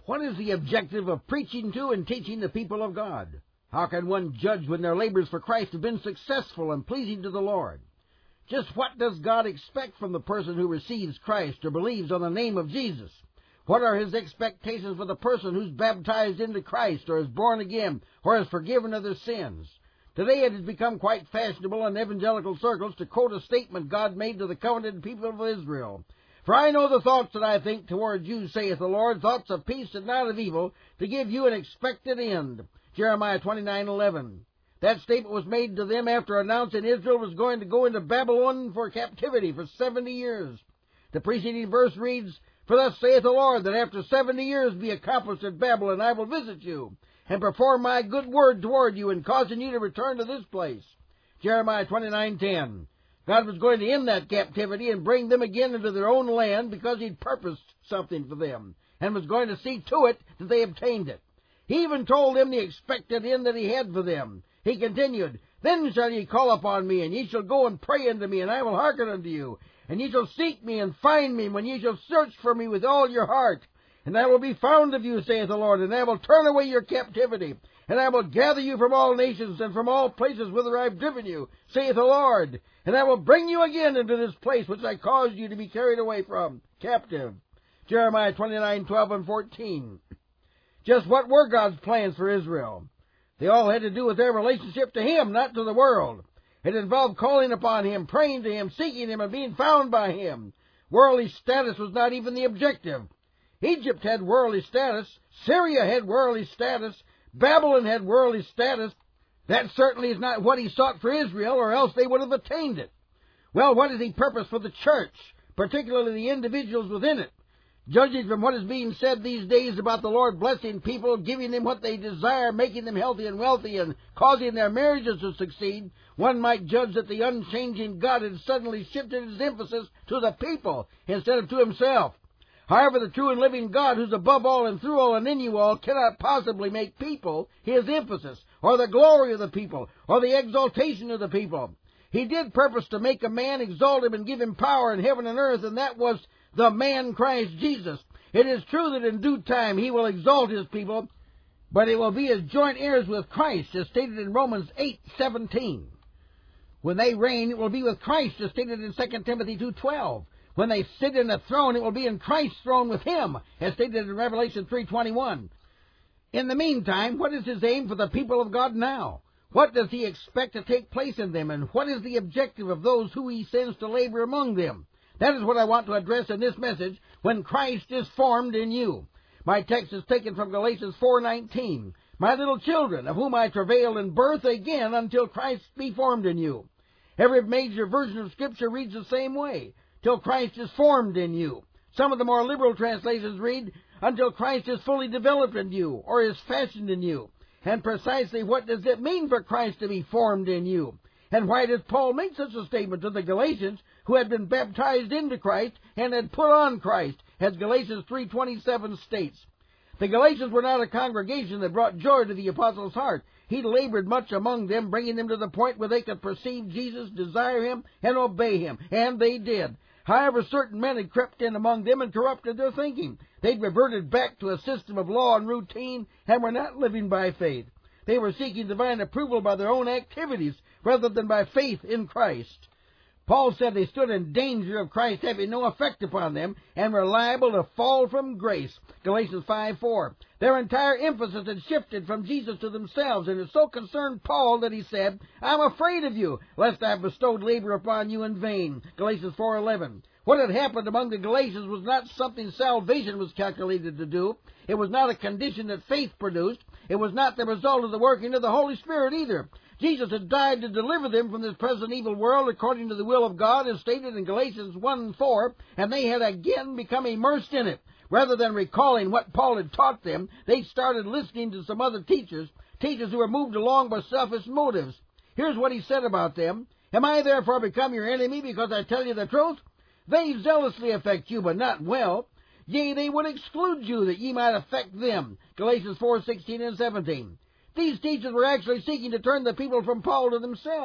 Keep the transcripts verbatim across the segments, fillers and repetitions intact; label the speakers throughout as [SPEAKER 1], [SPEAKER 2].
[SPEAKER 1] What is the objective of preaching to and teaching the people of God? How can one judge when their labors for Christ have been successful and pleasing to the Lord? Just what does God expect from the person who receives Christ or believes on the name of Jesus? What are His expectations for the person who's baptized into Christ or is born again or is forgiven of their sins? Today it has become quite fashionable in evangelical circles to quote a statement God made to the covenanted people of Israel. For I know the thoughts that I think toward you, saith the Lord, thoughts of peace and not of evil, to give you an expected end. Jeremiah twenty-nine eleven. That statement was made to them after announcing Israel was going to go into Babylon for captivity for seventy years. The preceding verse reads, For thus saith the Lord, that after seventy years be accomplished at Babylon, I will visit you, and perform my good word toward you, in causing you to return to this place. Jeremiah twenty-nine ten. God was going to end that captivity and bring them again into their own land because He'd purposed something for them, and was going to see to it that they obtained it. He even told them the expected end that He had for them. He continued, Then shall ye call upon me, and ye shall go and pray unto me, and I will hearken unto you. And ye shall seek me and find me, when ye shall search for me with all your heart. And I will be found of you, saith the Lord, and I will turn away your captivity. And I will gather you from all nations and from all places whither I have driven you, saith the Lord. And I will bring you again into this place which I caused you to be carried away from, captive. Jeremiah twenty-nine twelve and fourteen. Just what were God's plans for Israel? They all had to do with their relationship to Him, not to the world. It involved calling upon Him, praying to Him, seeking Him, and being found by Him. Worldly status was not even the objective. Egypt had worldly status. Syria had worldly status. Babylon had worldly status. That certainly is not what He sought for Israel, or else they would have attained it. Well, what does He purpose for the church, particularly the individuals within it? Judging from what is being said these days about the Lord blessing people, giving them what they desire, making them healthy and wealthy, and causing their marriages to succeed, one might judge that the unchanging God had suddenly shifted His emphasis to the people instead of to Himself. However, the true and living God, who's above all and through all and in you all, cannot possibly make people His emphasis, or the glory of the people, or the exaltation of the people. He did purpose to make a man, exalt him, and give him power in heaven and earth, and that was the man Christ Jesus. It is true that in due time He will exalt His people, but it will be as joint heirs with Christ, as stated in Romans eight seventeen. When they reign, it will be with Christ, as stated in Second Timothy two twelve. When they sit in a throne, it will be in Christ's throne with Him, as stated in Revelation three twenty-one. In the meantime, what is His aim for the people of God now? What does He expect to take place in them, and what is the objective of those who He sends to labor among them? That is what I want to address in this message, when Christ is formed in you. My text is taken from Galatians four nineteen. My little children, of whom I travail in birth again until Christ be formed in you. Every major version of Scripture reads the same way, till Christ is formed in you. Some of the more liberal translations read, until Christ is fully developed in you, or is fashioned in you. And precisely what does it mean for Christ to be formed in you? And why does Paul make such a statement to the Galatians, who had been baptized into Christ and had put on Christ, as Galatians three twenty-seven states? The Galatians were not a congregation that brought joy to the apostles' heart. He labored much among them, bringing them to the point where they could perceive Jesus, desire Him, and obey Him. And they did. However, certain men had crept in among them and corrupted their thinking. They'd reverted back to a system of law and routine and were not living by faith. They were seeking divine approval by their own activities rather than by faith in Christ. Paul said they stood in danger of Christ having no effect upon them and were liable to fall from grace. Galatians five four. Their entire emphasis had shifted from Jesus to themselves, and it so concerned Paul that he said, I'm afraid of you, lest I have bestowed labor upon you in vain. Galatians four eleven. What had happened among the Galatians was not something salvation was calculated to do. It was not a condition that faith produced. It was not the result of the working of the Holy Spirit either. Jesus had died to deliver them from this present evil world according to the will of God, as stated in Galatians one four, and they had again become immersed in it. Rather than recalling what Paul had taught them, they started listening to some other teachers, teachers who were moved along by selfish motives. Here's what he said about them. Am I therefore become your enemy because I tell you the truth? They zealously affect you, but not well. Yea, they would exclude you, that ye might affect them. Galatians four sixteen and seventeen. These teachers were actually seeking to turn the people from Paul to themselves.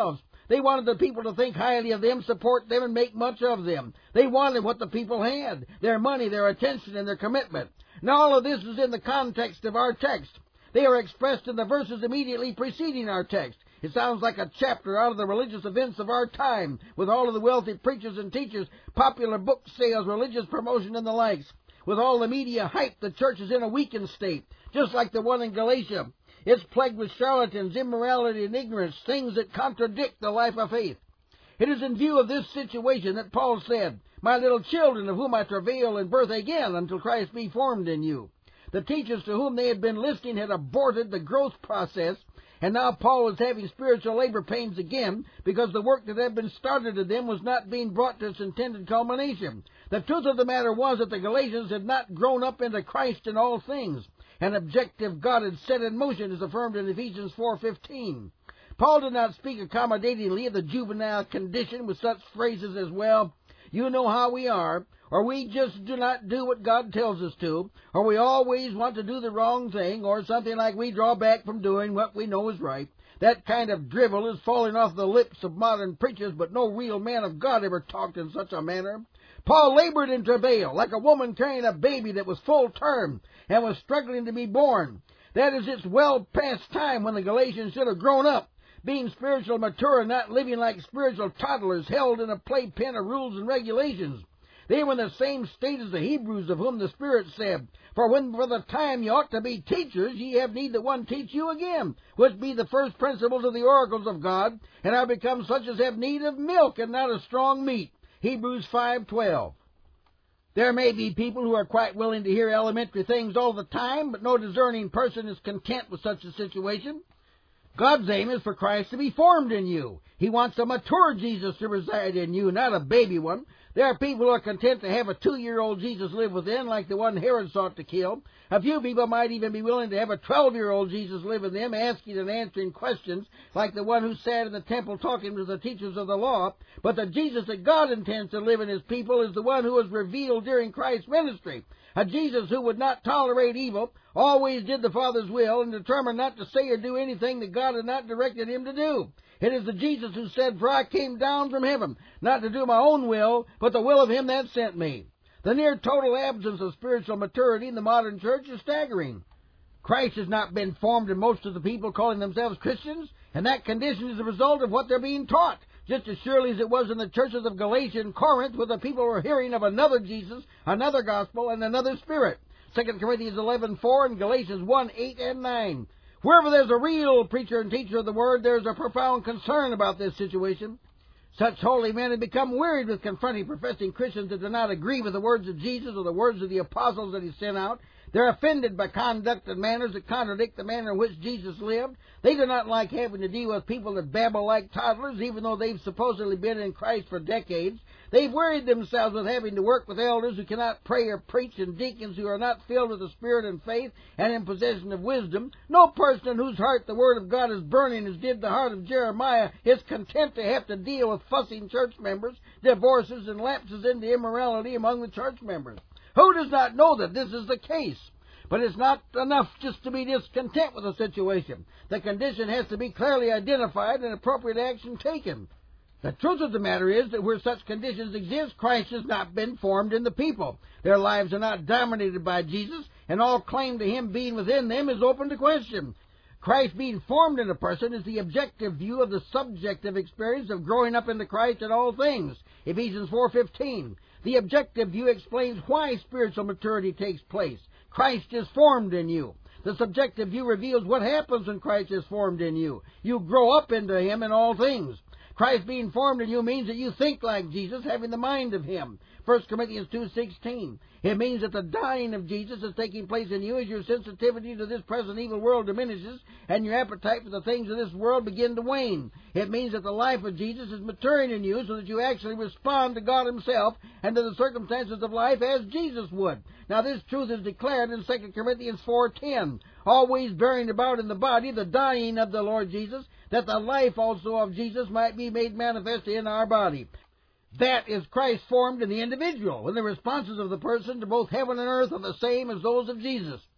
[SPEAKER 1] They wanted the people to think highly of them, support them, and make much of them. They wanted what the people had, their money, their attention, and their commitment. Now all of this is in the context of our text. They are expressed in the verses immediately preceding our text. It sounds like a chapter out of the religious events of our time, with all of the wealthy preachers and teachers, popular book sales, religious promotion, and the likes. With all the media hype, the church is in a weakened state, just like the one in Galatia. It's plagued with charlatans, immorality, and ignorance, things that contradict the life of faith. It is in view of this situation that Paul said, "My little children, of whom I travail in birth again, until Christ be formed in you." The teachers to whom they had been listening had aborted the growth process, and now Paul was having spiritual labor pains again because the work that had been started in them was not being brought to its intended culmination. The truth of the matter was that the Galatians had not grown up into Christ in all things. An objective God had set in motion, as affirmed in Ephesians four fifteen. Paul did not speak accommodatingly of the juvenile condition with such phrases as, "Well, you know how we are," or "we just do not do what God tells us to," or "we always want to do the wrong thing," or something like "we draw back from doing what we know is right." That kind of drivel is falling off the lips of modern preachers, but no real man of God ever talked in such a manner. Paul labored in travail, like a woman carrying a baby that was full term and was struggling to be born. That is, it's well past time when the Galatians should have grown up, being spiritual mature and not living like spiritual toddlers held in a playpen of rules and regulations. They were in the same state as the Hebrews, of whom the Spirit said, "For when for the time ye ought to be teachers, ye have need that one teach you again, which be the first principles of the oracles of God, and are become such as have need of milk and not of strong meat." Hebrews five twelve. There may be people who are quite willing to hear elementary things all the time, but no discerning person is content with such a situation. God's aim is for Christ to be formed in you. He wants a mature Jesus to reside in you, not a baby one. There are people who are content to have a two-year-old Jesus live within, like the one Herod sought to kill. A few people might even be willing to have a twelve-year-old Jesus live in them, asking and answering questions, like the one who sat in the temple talking to the teachers of the law. But the Jesus that God intends to live in His people is the one who was revealed during Christ's ministry. A Jesus who would not tolerate evil, always did the Father's will, and determined not to say or do anything that God had not directed Him to do. It is the Jesus who said, "For I came down from heaven, not to do my own will, but the will of Him that sent me." The near total absence of spiritual maturity in the modern church is staggering. Christ has not been formed in most of the people calling themselves Christians, and that condition is the result of what they're being taught, just as surely as it was in the churches of Galatia and Corinth, where the people were hearing of another Jesus, another gospel, and another spirit. Second Corinthians eleven four and Galatians one eight and nine. Wherever there's a real preacher and teacher of the Word, there's a profound concern about this situation. Such holy men have become wearied with confronting professing Christians that do not agree with the words of Jesus or the words of the apostles that He sent out. They're offended by conduct and manners that contradict the manner in which Jesus lived. They do not like having to deal with people that babble like toddlers, even though they've supposedly been in Christ for decades. They've worried themselves with having to work with elders who cannot pray or preach, and deacons who are not filled with the Spirit and faith and in possession of wisdom. No person in whose heart the Word of God is burning, as did the heart of Jeremiah, is content to have to deal with fussing church members, divorces, and lapses into immorality among the church members. Who does not know that this is the case? But it's not enough just to be discontent with the situation. The condition has to be clearly identified and appropriate action taken. The truth of the matter is that where such conditions exist, Christ has not been formed in the people. Their lives are not dominated by Jesus, and all claim to Him being within them is open to question. Christ being formed in a person is the objective view of the subjective experience of growing up into Christ in all things. Ephesians four fifteen. The objective view explains why spiritual maturity takes place. Christ is formed in you. The subjective view reveals what happens when Christ is formed in you. You grow up into Him in all things. Christ being formed in you means that you think like Jesus, having the mind of Him. First Corinthians two sixteen. It means that the dying of Jesus is taking place in you as your sensitivity to this present evil world diminishes and your appetite for the things of this world begin to wane. It means that the life of Jesus is maturing in you so that you actually respond to God Himself and to the circumstances of life as Jesus would. Now this truth is declared in Second Corinthians four ten. Always bearing about in the body the dying of the Lord Jesus, that the life also of Jesus might be made manifest in our body. That is Christ formed in the individual, when the responses of the person to both heaven and earth are the same as those of Jesus.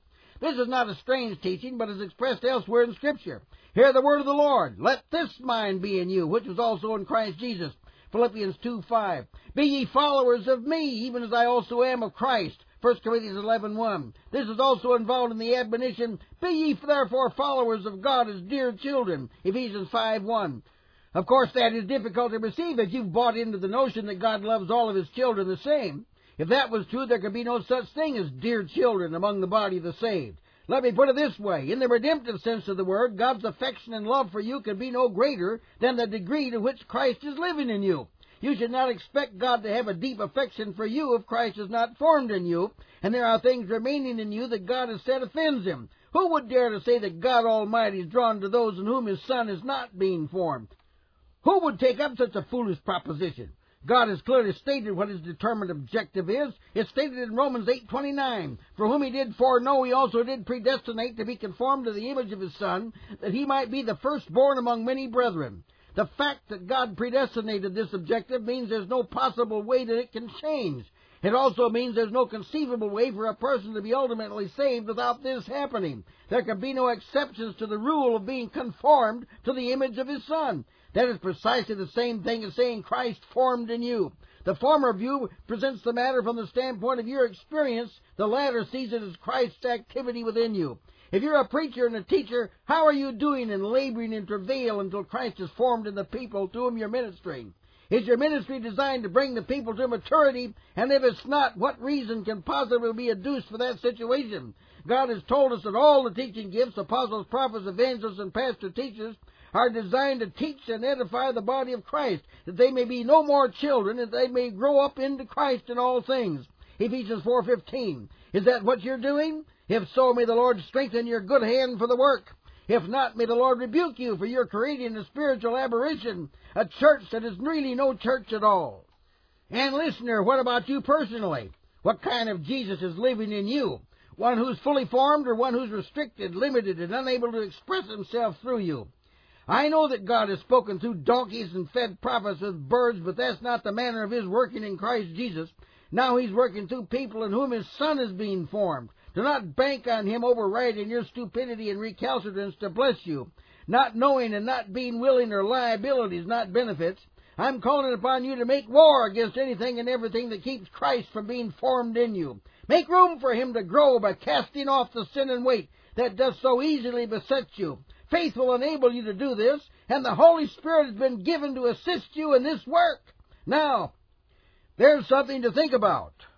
[SPEAKER 1] This is not a strange teaching, but is expressed elsewhere in Scripture. Hear the word of the Lord. Let this mind be in you, which was also in Christ Jesus. Philippians two five. Be ye followers of me, even as I also am of Christ. First Corinthians eleven one. This is also involved in the admonition, be ye therefore followers of God as dear children. Ephesians five one. Of course, that is difficult to receive if you've bought into the notion that God loves all of His children the same. If that was true, there could be no such thing as dear children among the body of the saved. Let me put it this way. In the redemptive sense of the word, God's affection and love for you could be no greater than the degree to which Christ is living in you. You should not expect God to have a deep affection for you if Christ is not formed in you, and there are things remaining in you that God has said offends Him. Who would dare to say that God Almighty is drawn to those in whom His Son is not being formed? Who would take up such a foolish proposition? God has clearly stated what His determined objective is. It's stated in Romans eight twenty-nine. For whom He did foreknow, He also did predestinate to be conformed to the image of His Son, that He might be the firstborn among many brethren. The fact that God predestinated this objective means there's no possible way that it can change. It also means there's no conceivable way for a person to be ultimately saved without this happening. There can be no exceptions to the rule of being conformed to the image of His Son. That is precisely the same thing as saying Christ formed in you. The former view presents the matter from the standpoint of your experience. The latter sees it as Christ's activity within you. If you're a preacher and a teacher, how are you doing in laboring in travail until Christ is formed in the people to whom you're ministering? Is your ministry designed to bring the people to maturity? And if it's not, what reason can possibly be adduced for that situation? God has told us that all the teaching gifts, apostles, prophets, evangelists, and pastor teachers, are designed to teach and edify the body of Christ, that they may be no more children, that they may grow up into Christ in all things. Ephesians four fifteen. Is that what you're doing? If so, may the Lord strengthen your good hand for the work. If not, may the Lord rebuke you, for you're creating a spiritual aberration, a church that is really no church at all. And listener, what about you personally? What kind of Jesus is living in you? One who's fully formed, or one who's restricted, limited, and unable to express Himself through you? I know that God has spoken through donkeys and fed prophets with birds, but that's not the manner of His working in Christ Jesus. Now He's working through people in whom His Son is being formed. Do not bank on Him overriding your stupidity and recalcitrance to bless you. Not knowing and not being willing are liabilities, not benefits. I'm calling upon you to make war against anything and everything that keeps Christ from being formed in you. Make room for Him to grow by casting off the sin and weight that does so easily beset you. Faith will enable you to do this, and the Holy Spirit has been given to assist you in this work. Now, there's something to think about.